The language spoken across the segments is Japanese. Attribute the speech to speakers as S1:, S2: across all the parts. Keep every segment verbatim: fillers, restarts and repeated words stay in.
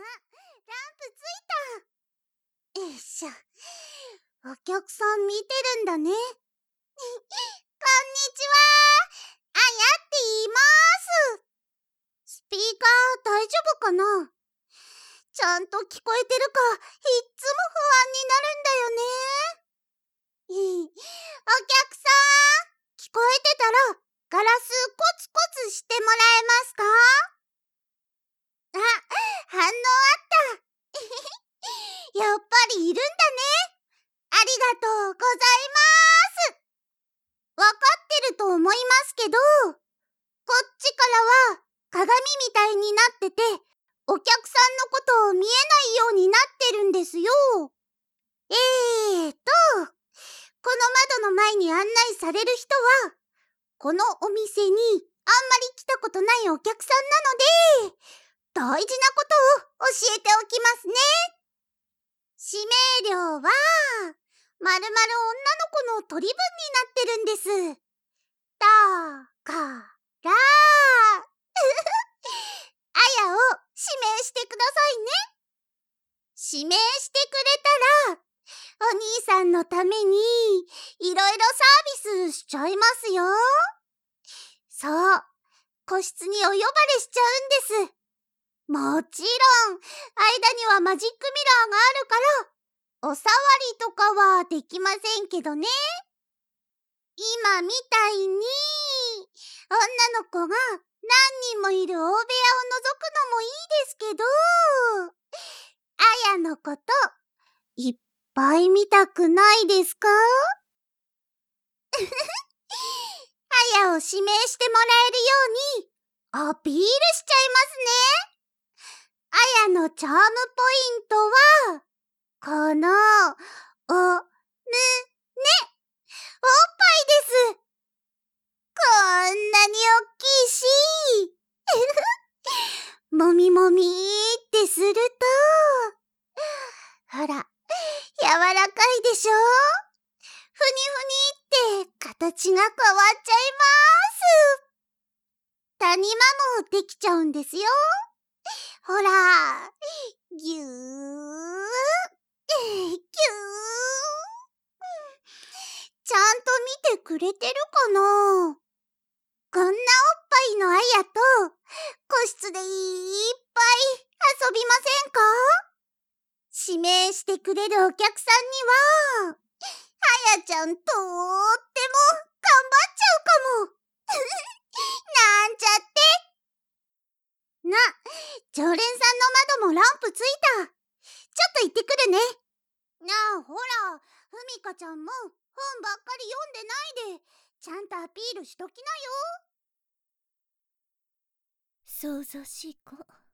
S1: ランプついた。よいしょ。お客さん見てるんだね。こんにちは。あやって言います。スピーカー大丈夫かな？ちゃんと聞こえてるかいっつも不安になるんだよね。お客さん、聞こえてたらガラスコツコツしてもらえますか？あ、反応あった。やっぱりいるんだね。ありがとうございます。わかってると思いますけど、こっちからは鏡みたいになってて、お客さんのことを見えないようになってるんですよ。えーと、この窓の前に案内される人は、このお店にあんまり来たことないお客さんなので、大事なことを教えておきますね。指名料は、まるまる女の子の取り分になってるんです。だから、あやを指名してくださいね。指名してくれたら、お兄さんのためにいろいろサービスしちゃいますよ。そう、個室にお呼ばれしちゃうんです。もちろん、間にはマジックミラーがあるから、おさわりとかはできませんけどね。今みたいに、女の子が何人もいる大部屋を覗くのもいいですけど、あやのこと、いっぱい見たくないですか？あやを指名してもらえるように、アピールしちゃいますね。あやのチャームポイントは、この、お、ぬ、ね、おっぱいです。こんなにおっきいし、もみもみってすると、ほら、柔らかいでしょ？ふにふにって形が変わっちゃいます。谷間もできちゃうんですよ。ほら、ぎゅー、ぎゅー。ちゃんと見てくれてるかな？こんなおっぱいのあやと、個室でいっぱい遊びませんか？指名してくれるお客さんには、あやちゃんとーっても頑張っちゃうかも。なんちゃって。な、常連さんの窓もランプついた。ちょっと行ってくるね。なあ、ほら、ふみかちゃんも本ばっかり読んでないで、ちゃんとアピールしときなよ。
S2: 想像しい子。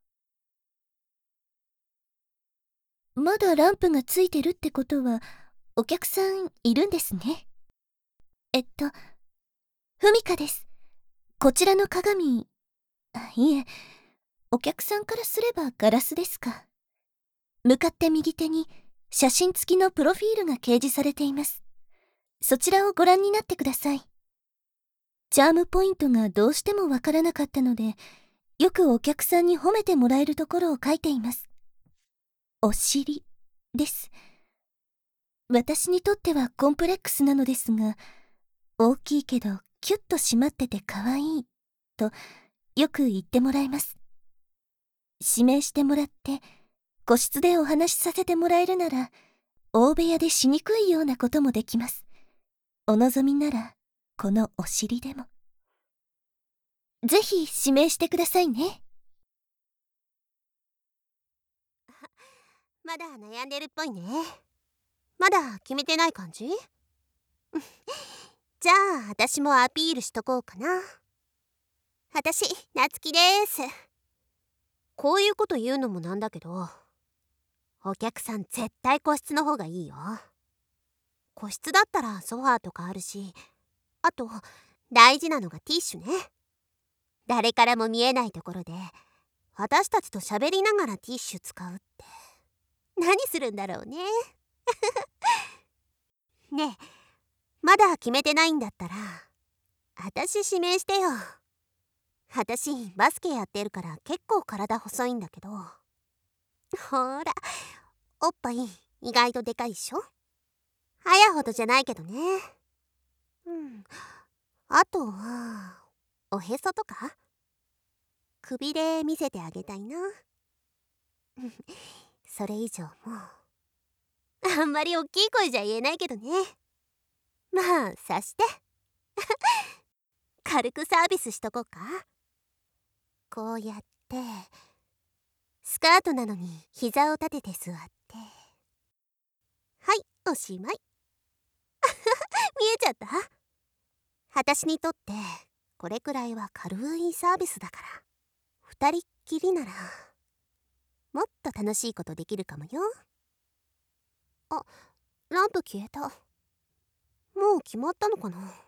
S2: まだランプがついてるってことは、お客さんいるんですね。えっと、ふみかです。こちらの鏡、あ、いえ、お客さんからすればガラスですか。向かって右手に写真付きのプロフィールが掲示されています。そちらをご覧になってください。チャームポイントがどうしてもわからなかったので、よくお客さんに褒めてもらえるところを書いています。お尻です。私にとってはコンプレックスなのですが、大きいけどキュッと締まってて可愛いとよく言ってもらえます。指名してもらって個室でお話しさせてもらえるなら、大部屋でしにくいようなこともできます。お望みならこのお尻でも。ぜひ指名してくださいね。
S3: まだ悩んでるっぽいね。まだ決めてない感じ？じゃあ私もアピールしとこうかな。私、なつきです。こういうこと言うのもなんだけど、お客さん絶対個室の方がいいよ。個室だったらソファーとかあるし、あと大事なのがティッシュね。誰からも見えないところで私たちと喋りながらティッシュ使うって何するんだろうね。ねえ、まだ決めてないんだったら私指名してよ。私バスケやってるから結構体細いんだけどほら、おっぱい意外とでかいっしょ。あやほどじゃないけどね。うん。あとはおへそとか首で見せてあげたいな。それ以上もあんまり大きい声じゃ言えないけどね。まあさして軽くサービスしとこうか。こうやってスカートなのに膝を立てて座って、はい、おしまい。見えちゃった？私にとってこれくらいは軽いサービスだから、二人っきりならもっと楽しいことできるかもよ。あ、ランプ消えた。もう決まったのかな。